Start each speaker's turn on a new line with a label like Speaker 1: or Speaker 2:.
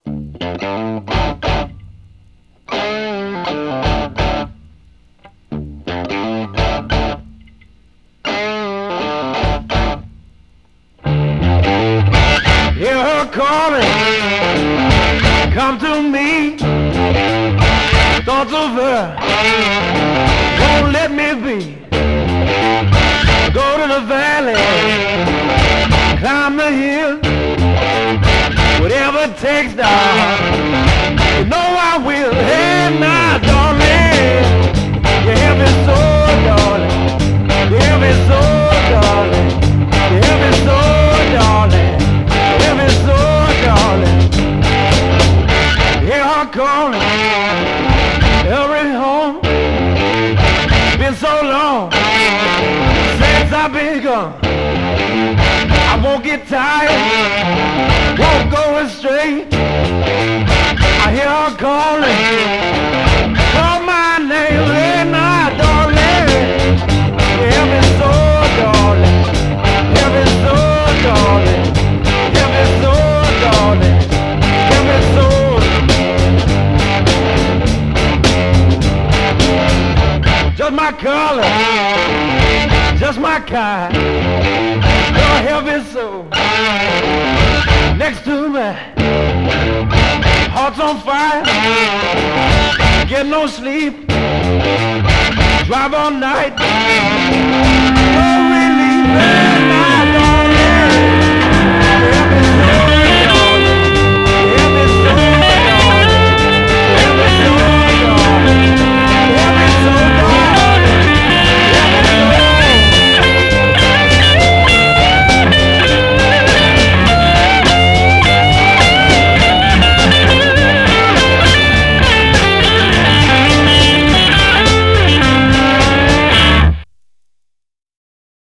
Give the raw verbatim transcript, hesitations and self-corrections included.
Speaker 1: Hear her calling, come to me. Thoughts of her won't let me be. Go to the valley, climb the hill, whatever it takes, darling. You know I will. Hey, now, darling, you hear me so, darling. You hear me so, darling. You hear me so, darling. You hear me so, darling. You hear her calling, every home. Been so long since I've been gone. I won't get tired, won't go astray. I hear her calling, call my name, hey now, darling. You hear me so, darling. You hear me so, darling. You hear me so, darling. You hear me so. Just my color, just my kind. Girl, help me so. Next to me, heart's on fire. Get no sleep, drive all night. No relief.